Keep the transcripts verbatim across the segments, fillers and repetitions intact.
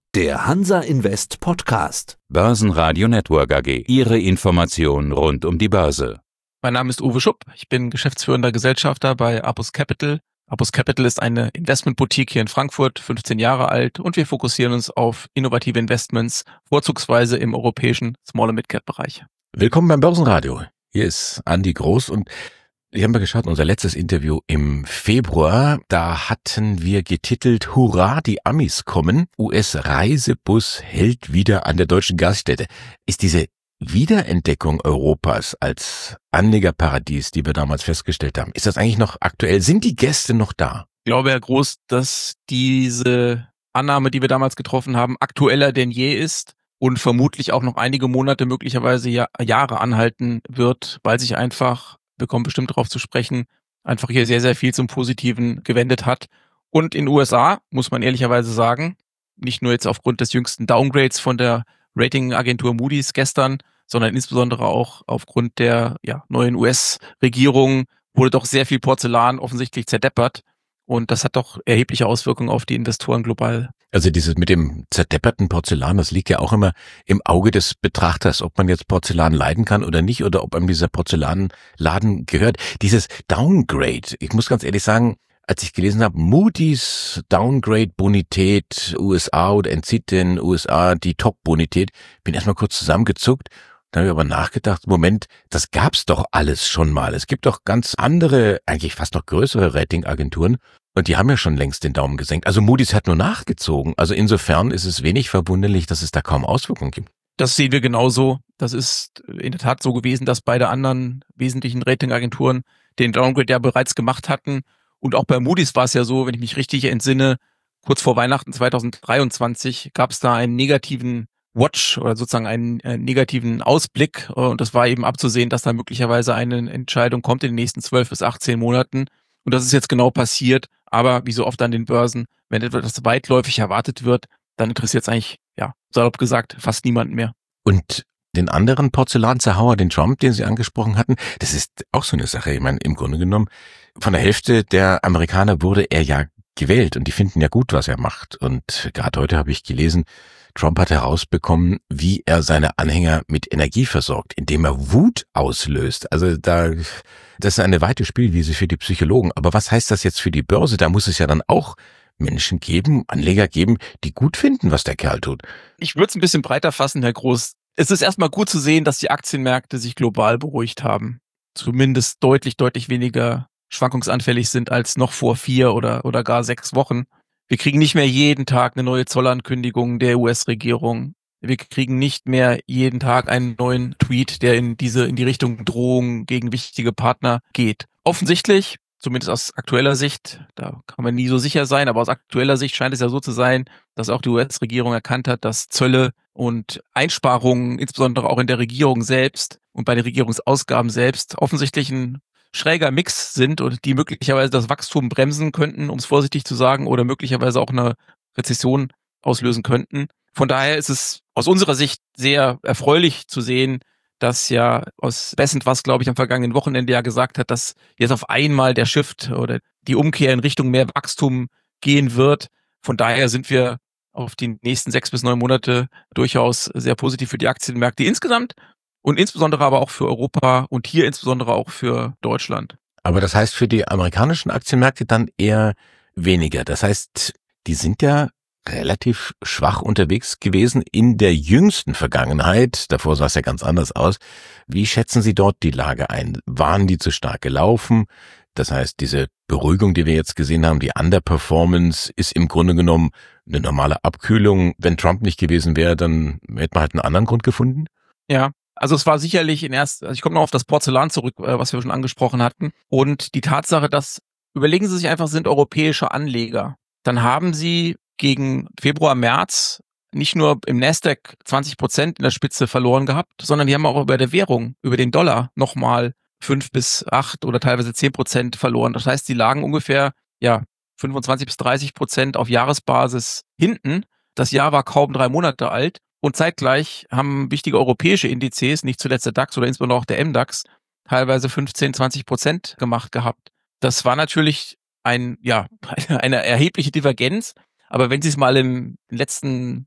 Der Hansa Invest Podcast. Börsenradio Network A G. Ihre Information rund um die Börse. Mein Name ist Uwe Schupp. Ich bin geschäftsführender Gesellschafter bei Apus Capital. Apus Capital ist eine Investmentboutique hier in Frankfurt, fünfzehn Jahre alt, und wir fokussieren uns auf innovative Investments, vorzugsweise im europäischen Small- und Mid-Cap-Bereich. Willkommen beim Börsenradio. Hier ist Andi Groß und wir haben mal geschaut, unser letztes Interview im Februar, da hatten wir getitelt Hurra, die Amis kommen, U S-Reisebus hält wieder an der deutschen Gaststätte. Ist diese Wiederentdeckung Europas als Anlegerparadies, die wir damals festgestellt haben, ist das eigentlich noch aktuell? Sind die Gäste noch da? Ich glaube, Herr Groß, dass diese Annahme, die wir damals getroffen haben, aktueller denn je ist und vermutlich auch noch einige Monate, möglicherweise Jahr, Jahre anhalten wird, weil sich einfach, wir kommen bestimmt darauf zu sprechen, einfach hier sehr, sehr viel zum Positiven gewendet hat. Und in den U S A, muss man ehrlicherweise sagen, nicht nur jetzt aufgrund des jüngsten Downgrades von der Ratingagentur Moody's gestern, sondern insbesondere auch aufgrund der ja, neuen U S-Regierung wurde doch sehr viel Porzellan offensichtlich zerdeppert. Und das hat doch erhebliche Auswirkungen auf die Investoren global. Also dieses mit dem zerdepperten Porzellan, das liegt ja auch immer im Auge des Betrachters, ob man jetzt Porzellan leiden kann oder nicht, oder ob einem dieser Porzellanladen gehört. Dieses Downgrade, ich muss ganz ehrlich sagen, als ich gelesen habe, Moody's Downgrade Bonität U S A oder entzieht den U S A die Top-Bonität, bin erstmal kurz zusammengezuckt. Dann habe ich aber nachgedacht, Moment, das gab's doch alles schon mal. Es gibt doch ganz andere, eigentlich fast noch größere Ratingagenturen und die haben ja schon längst den Daumen gesenkt. Also Moody's hat nur nachgezogen. Also insofern ist es wenig verwunderlich, dass es da kaum Auswirkungen gibt. Das sehen wir genauso. Das ist in der Tat so gewesen, dass beide anderen wesentlichen Ratingagenturen den Downgrade ja bereits gemacht hatten. Und auch bei Moody's war es ja so, wenn ich mich richtig entsinne, kurz vor Weihnachten zwanzig dreiundzwanzig gab es da einen negativen Watch oder sozusagen einen, einen negativen Ausblick. Und das war eben abzusehen, dass da möglicherweise eine Entscheidung kommt in den nächsten zwölf bis achtzehn Monaten. Und das ist jetzt genau passiert. Aber wie so oft an den Börsen, wenn etwas weitläufig erwartet wird, dann interessiert es eigentlich, ja, salopp gesagt, fast niemanden mehr. Und den anderen Porzellanzerhauer, den Trump, den Sie angesprochen hatten, das ist auch so eine Sache. Ich meine, im Grunde genommen, von der Hälfte der Amerikaner wurde er ja gewählt und die finden ja gut, was er macht. Und gerade heute habe ich gelesen, Trump hat herausbekommen, wie er seine Anhänger mit Energie versorgt, indem er Wut auslöst. Also da, das ist eine weite Spielwiese für die Psychologen. Aber was heißt das jetzt für die Börse? Da muss es ja dann auch Menschen geben, Anleger geben, die gut finden, was der Kerl tut. Ich würde es ein bisschen breiter fassen, Herr Groß. Es ist erstmal gut zu sehen, dass die Aktienmärkte sich global beruhigt haben. Zumindest deutlich, deutlich weniger schwankungsanfällig sind als noch vor vier oder, oder gar sechs Wochen. Wir kriegen nicht mehr jeden Tag eine neue Zollankündigung der U S-Regierung. Wir kriegen nicht mehr jeden Tag einen neuen Tweet, der in diese, in die Richtung Drohung gegen wichtige Partner geht. Offensichtlich, zumindest aus aktueller Sicht, da kann man nie so sicher sein, aber aus aktueller Sicht scheint es ja so zu sein, dass auch die U S-Regierung erkannt hat, dass Zölle und Einsparungen, insbesondere auch in der Regierung selbst und bei den Regierungsausgaben selbst, offensichtlich ein schräger Mix sind und die möglicherweise das Wachstum bremsen könnten, um es vorsichtig zu sagen, oder möglicherweise auch eine Rezession auslösen könnten. Von daher ist es aus unserer Sicht sehr erfreulich zu sehen, dass ja aus Bessent, was glaube ich am vergangenen Wochenende ja gesagt hat, dass jetzt auf einmal der Shift oder die Umkehr in Richtung mehr Wachstum gehen wird. Von daher sind wir auf die nächsten sechs bis neun Monate durchaus sehr positiv für die Aktienmärkte insgesamt. Und insbesondere aber auch für Europa und hier insbesondere auch für Deutschland. Aber das heißt für die amerikanischen Aktienmärkte dann eher weniger. Das heißt, die sind ja relativ schwach unterwegs gewesen in der jüngsten Vergangenheit. Davor sah es ja ganz anders aus. Wie schätzen Sie dort die Lage ein? Waren die zu stark gelaufen? Das heißt, diese Beruhigung, die wir jetzt gesehen haben, die Underperformance, ist im Grunde genommen eine normale Abkühlung. Wenn Trump nicht gewesen wäre, dann hätte man halt einen anderen Grund gefunden? Ja. Also es war sicherlich in erst, also ich komme noch auf das Porzellan zurück, was wir schon angesprochen hatten. Und die Tatsache, dass, überlegen Sie sich einfach, sind europäische Anleger. Dann haben Sie gegen Februar, März nicht nur im Nasdaq zwanzig Prozent in der Spitze verloren gehabt, sondern die haben auch über der Währung, über den Dollar nochmal fünf bis acht oder teilweise zehn Prozent verloren. Das heißt, sie lagen ungefähr, ja, fünfundzwanzig bis dreißig Prozent auf Jahresbasis hinten. Das Jahr war kaum drei Monate alt. Und zeitgleich haben wichtige europäische Indizes, nicht zuletzt der DAX oder insbesondere auch der M DAX, teilweise fünfzehn, zwanzig Prozent gemacht gehabt. Das war natürlich ein, ja, eine erhebliche Divergenz. Aber wenn Sie es mal im letzten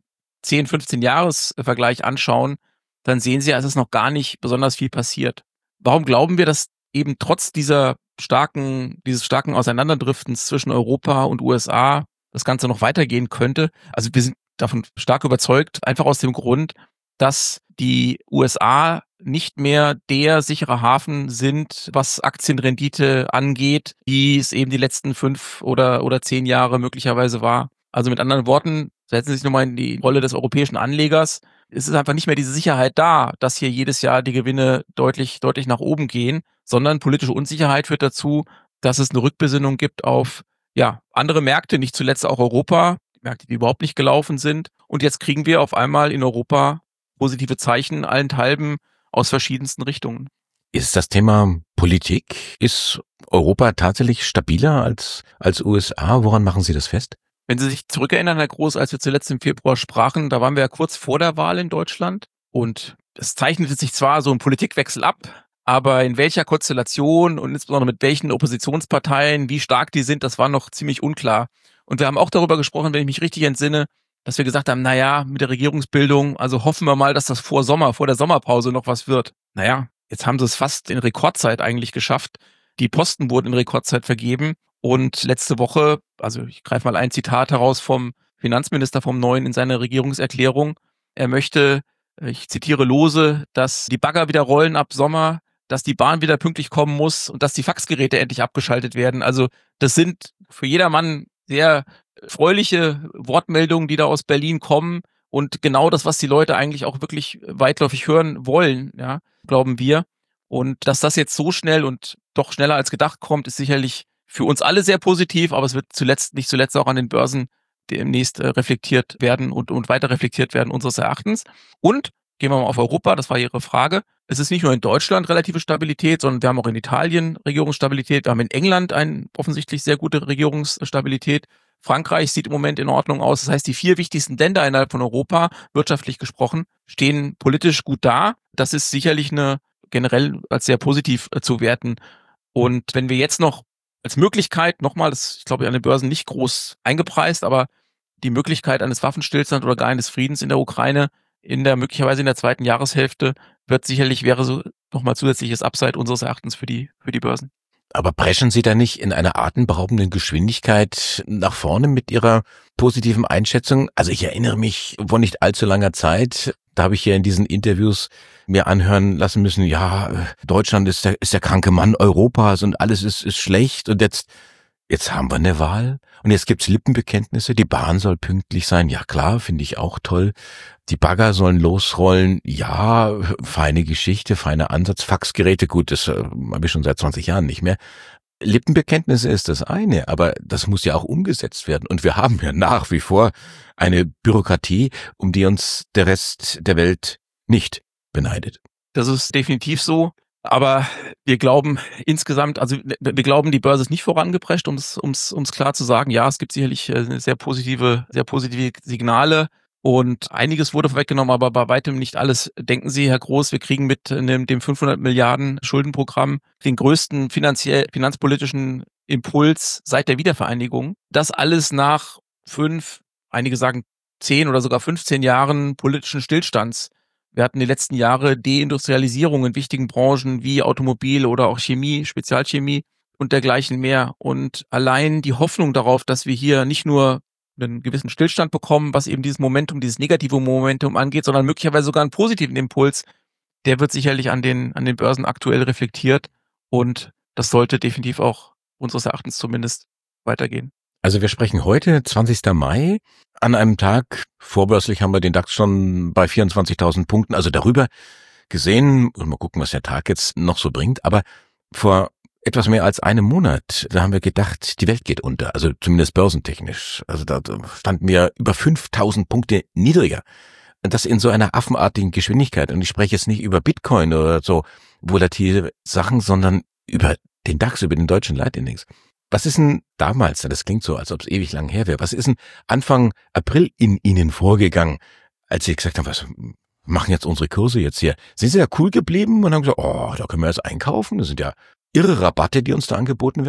zehn, fünfzehn Jahres-Vergleich anschauen, dann sehen Sie, es ist noch gar nicht besonders viel passiert. Warum glauben wir, dass eben trotz dieser starken, dieses starken Auseinanderdriftens zwischen Europa und U S A das Ganze noch weitergehen könnte? Also wir sind davon stark überzeugt, einfach aus dem Grund, dass die U S A nicht mehr der sichere Hafen sind, was Aktienrendite angeht, wie es eben die letzten fünf oder, oder zehn Jahre möglicherweise war. Also mit anderen Worten, setzen Sie sich nochmal in die Rolle des europäischen Anlegers. Es ist einfach nicht mehr diese Sicherheit da, dass hier jedes Jahr die Gewinne deutlich, deutlich nach oben gehen, sondern politische Unsicherheit führt dazu, dass es eine Rückbesinnung gibt auf, ja, andere Märkte, nicht zuletzt auch Europa, Märkte, die überhaupt nicht gelaufen sind. Und jetzt kriegen wir auf einmal in Europa positive Zeichen allenthalben aus verschiedensten Richtungen. Ist das Thema Politik? Ist Europa tatsächlich stabiler als, als U S A? Woran machen Sie das fest? Wenn Sie sich zurückerinnern, Herr Groß, als wir zuletzt im Februar sprachen, da waren wir ja kurz vor der Wahl in Deutschland und es zeichnete sich zwar so ein Politikwechsel ab, aber in welcher Konstellation und insbesondere mit welchen Oppositionsparteien, wie stark die sind, das war noch ziemlich unklar. Und wir haben auch darüber gesprochen, wenn ich mich richtig entsinne, dass wir gesagt haben, naja, mit der Regierungsbildung, also hoffen wir mal, dass das vor Sommer, vor der Sommerpause noch was wird. Naja, jetzt haben sie es fast in Rekordzeit eigentlich geschafft. Die Posten wurden in Rekordzeit vergeben. Und letzte Woche, also ich greife mal ein Zitat heraus vom Finanzminister vom Neuen in seiner Regierungserklärung. Er möchte, ich zitiere lose, dass die Bagger wieder rollen ab Sommer, dass die Bahn wieder pünktlich kommen muss und dass die Faxgeräte endlich abgeschaltet werden. Also das sind für jedermann sehr erfreuliche Wortmeldungen, die da aus Berlin kommen und genau das, was die Leute eigentlich auch wirklich weitläufig hören wollen, ja, glauben wir. Und dass das jetzt so schnell und doch schneller als gedacht kommt, ist sicherlich für uns alle sehr positiv, aber es wird zuletzt, nicht zuletzt auch an den Börsen demnächst äh, reflektiert werden und, und weiter reflektiert werden unseres Erachtens. Und gehen wir mal auf Europa, das war Ihre Frage. Es ist nicht nur in Deutschland relative Stabilität, sondern wir haben auch in Italien Regierungsstabilität. Wir haben in England eine offensichtlich sehr gute Regierungsstabilität. Frankreich sieht im Moment in Ordnung aus. Das heißt, die vier wichtigsten Länder innerhalb von Europa, wirtschaftlich gesprochen, stehen politisch gut da. Das ist sicherlich eine generell als sehr positiv äh, zu werten. Und wenn wir jetzt noch als Möglichkeit, nochmal, das ich glaube an den Börsen nicht groß eingepreist, aber die Möglichkeit eines Waffenstillstands oder gar eines Friedens in der Ukraine in der möglicherweise in der zweiten Jahreshälfte wird sicherlich, wäre so nochmal zusätzliches Upside unseres Erachtens für die, für die Börsen. Aber preschen Sie da nicht in einer atemberaubenden Geschwindigkeit nach vorne mit Ihrer positiven Einschätzung? Also ich erinnere mich vor nicht allzu langer Zeit, da habe ich hier in diesen Interviews mir anhören lassen müssen, ja, Deutschland ist der, ist der kranke Mann Europas und alles ist, ist schlecht und jetzt, jetzt haben wir eine Wahl und jetzt gibt's Lippenbekenntnisse, die Bahn soll pünktlich sein, ja klar, finde ich auch toll. Die Bagger sollen losrollen, ja, feine Geschichte, feiner Ansatz, Faxgeräte, gut, das äh, habe ich schon seit zwanzig Jahren nicht mehr. Lippenbekenntnisse ist das eine, aber das muss ja auch umgesetzt werden. Und wir haben ja nach wie vor eine Bürokratie, um die uns der Rest der Welt nicht beneidet. Das ist definitiv so. Aber wir glauben insgesamt, also wir glauben, die Börse ist nicht vorangeprescht, um es ums, ums klar zu sagen. Ja, es gibt sicherlich sehr positive, sehr positive Signale. Und einiges wurde vorweggenommen, aber bei weitem nicht alles. Denken Sie, Herr Groß, wir kriegen mit dem fünfhundert Milliarden Schuldenprogramm den größten finanziell, finanzpolitischen Impuls seit der Wiedervereinigung. Das alles nach fünf, einige sagen zehn oder sogar fünfzehn Jahren politischen Stillstands. Wir hatten die letzten Jahre Deindustrialisierung in wichtigen Branchen wie Automobil oder auch Chemie, Spezialchemie und dergleichen mehr. Und allein die Hoffnung darauf, dass wir hier nicht nur einen gewissen Stillstand bekommen, was eben dieses Momentum, dieses negative Momentum angeht, sondern möglicherweise sogar einen positiven Impuls, der wird sicherlich an den, an den Börsen aktuell reflektiert und das sollte definitiv auch unseres Erachtens zumindest weitergehen. Also wir sprechen heute, zwanzigsten Mai, an einem Tag, vorbörslich haben wir den DAX schon bei vierundzwanzigtausend Punkten, also darüber gesehen, und mal gucken, was der Tag jetzt noch so bringt, aber vor etwas mehr als einem Monat, da haben wir gedacht, die Welt geht unter, also zumindest börsentechnisch. Also da standen wir über fünftausend Punkte niedriger. Und das in so einer affenartigen Geschwindigkeit. Und ich spreche jetzt nicht über Bitcoin oder so volatile Sachen, sondern über den DAX, über den deutschen Leitindex. Was ist denn damals, das klingt so, als ob es ewig lang her wäre, was ist denn Anfang April in Ihnen vorgegangen, als Sie gesagt haben, was machen jetzt unsere Kurse jetzt hier? Sind Sie da cool geblieben und haben gesagt, oh, da können wir jetzt einkaufen, das sind ja irre Rabatte, die uns da angeboten werden?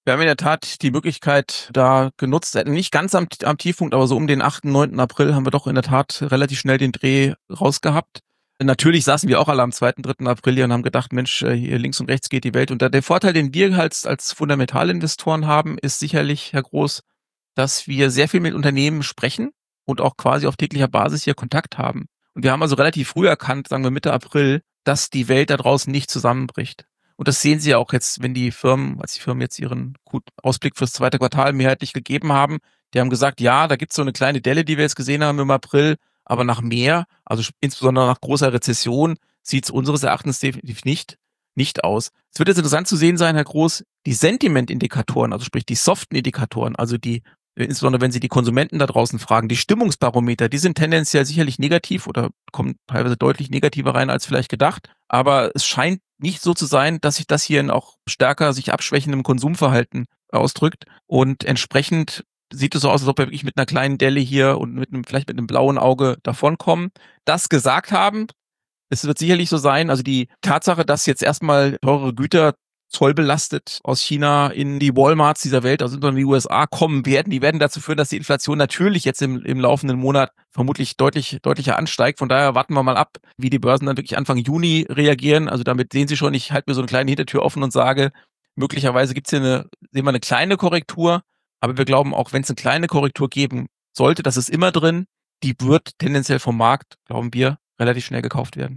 Wir haben in der Tat die Möglichkeit da genutzt, nicht ganz am, am Tiefpunkt, aber so um den achten, neunten April haben wir doch in der Tat relativ schnell den Dreh rausgehabt. Natürlich saßen wir auch alle am zweiten, dritten April hier und haben gedacht, Mensch, hier links und rechts geht die Welt. Und der Vorteil, den wir als, als Fundamentalinvestoren haben, ist sicherlich, Herr Groß, dass wir sehr viel mit Unternehmen sprechen und auch quasi auf täglicher Basis hier Kontakt haben. Und wir haben also relativ früh erkannt, sagen wir Mitte April, dass die Welt da draußen nicht zusammenbricht. Und das sehen Sie ja auch jetzt, wenn die Firmen, als die Firmen jetzt ihren Ausblick fürs zweite Quartal mehrheitlich gegeben haben, die haben gesagt, ja, da gibt's so eine kleine Delle, die wir jetzt gesehen haben im April, aber nach mehr, also insbesondere nach großer Rezession, sieht's unseres Erachtens definitiv nicht, nicht aus. Es wird jetzt interessant zu sehen sein, Herr Groß, die Sentiment-Indikatoren, also sprich die soften Indikatoren, also die, insbesondere wenn Sie die Konsumenten da draußen fragen, die Stimmungsbarometer, die sind tendenziell sicherlich negativ oder kommen teilweise deutlich negativer rein als vielleicht gedacht, aber es scheint nicht so zu sein, dass sich das hier in auch stärker sich abschwächendem Konsumverhalten ausdrückt und entsprechend sieht es so aus, als ob wir wirklich mit einer kleinen Delle hier und mit einem, vielleicht mit einem blauen Auge davonkommen. Das gesagt haben, es wird sicherlich so sein, also die Tatsache, dass jetzt erstmal teurere Güter zollbelastet aus China in die Walmarts dieser Welt, also in die U S A kommen werden, die werden dazu führen, dass die Inflation natürlich jetzt im, im laufenden Monat vermutlich deutlich deutlicher ansteigt. Von daher warten wir mal ab, wie die Börsen dann wirklich Anfang Juni reagieren. Also damit sehen Sie schon, ich halte mir so eine kleine Hintertür offen und sage, möglicherweise gibt es hier eine, sehen wir eine kleine Korrektur, aber wir glauben auch, wenn es eine kleine Korrektur geben sollte, das ist immer drin, die wird tendenziell vom Markt, glauben wir, relativ schnell gekauft werden.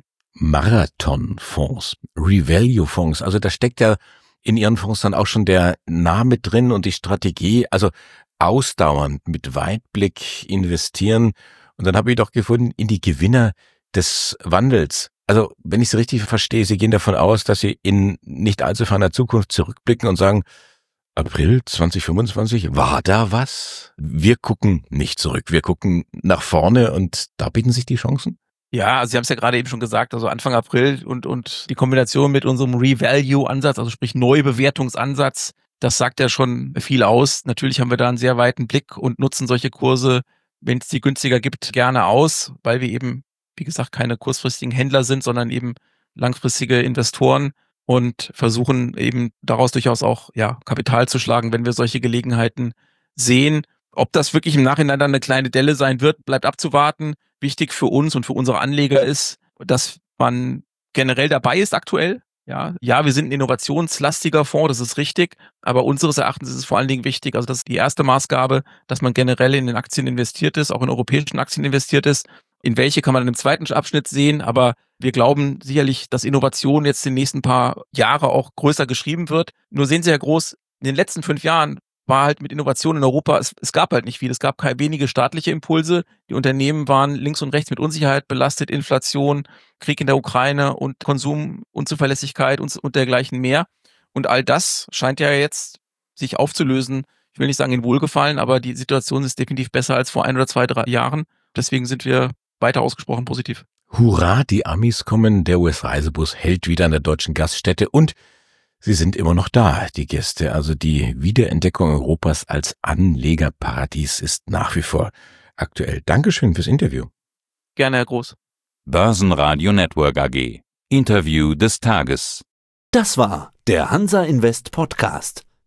Marathonfonds, Revalue-Fonds, also da steckt ja in Ihren Fonds dann auch schon der Name drin und die Strategie, also ausdauernd mit Weitblick investieren. Und dann habe ich doch gefunden, in die Gewinner des Wandels. Also wenn ich es richtig verstehe, Sie gehen davon aus, dass Sie in nicht allzu ferner Zukunft zurückblicken und sagen, April zwanzig fünfundzwanzig, war da was? Wir gucken nicht zurück, wir gucken nach vorne und da bieten sich die Chancen? Ja, also Sie haben es ja gerade eben schon gesagt, also Anfang April und und die Kombination mit unserem Revalue-Ansatz, also sprich Neubewertungsansatz, das sagt ja schon viel aus. Natürlich haben wir da einen sehr weiten Blick und nutzen solche Kurse, wenn es die günstiger gibt, gerne aus, weil wir eben, wie gesagt, keine kurzfristigen Händler sind, sondern eben langfristige Investoren und versuchen eben daraus durchaus auch ja Kapital zu schlagen, wenn wir solche Gelegenheiten sehen. Ob das wirklich im Nachhinein dann eine kleine Delle sein wird, bleibt abzuwarten. Wichtig für uns und für unsere Anleger ist, dass man generell dabei ist aktuell. Ja, ja, wir sind ein innovationslastiger Fonds, das ist richtig, aber unseres Erachtens ist es vor allen Dingen wichtig, also das ist die erste Maßgabe, dass man generell in den Aktien investiert ist, auch in europäischen Aktien investiert ist. In welche kann man in dem zweiten Abschnitt sehen, aber wir glauben sicherlich, dass Innovation jetzt in den nächsten paar Jahre auch größer geschrieben wird. Nur sehen Sie, Herr Groß, in den letzten fünf Jahren war halt mit Innovation in Europa, es, es gab halt nicht viel, es gab keine wenige staatliche Impulse, die Unternehmen waren links und rechts mit Unsicherheit belastet, Inflation, Krieg in der Ukraine und Konsumunzuverlässigkeit und, und dergleichen mehr. Und all das scheint ja jetzt sich aufzulösen. Ich will nicht sagen in Wohlgefallen, aber die Situation ist definitiv besser als vor ein oder zwei, drei Jahren. Deswegen sind wir weiter ausgesprochen positiv. Hurra, die Amis kommen, der U S-Reisebus hält wieder an der deutschen Gaststätte und sie sind immer noch da, die Gäste. Also die Wiederentdeckung Europas als Anlegerparadies ist nach wie vor aktuell. Dankeschön fürs Interview. Gerne, Herr Groß. Börsenradio Network A G. Interview des Tages. Das war der Hansa Invest Podcast.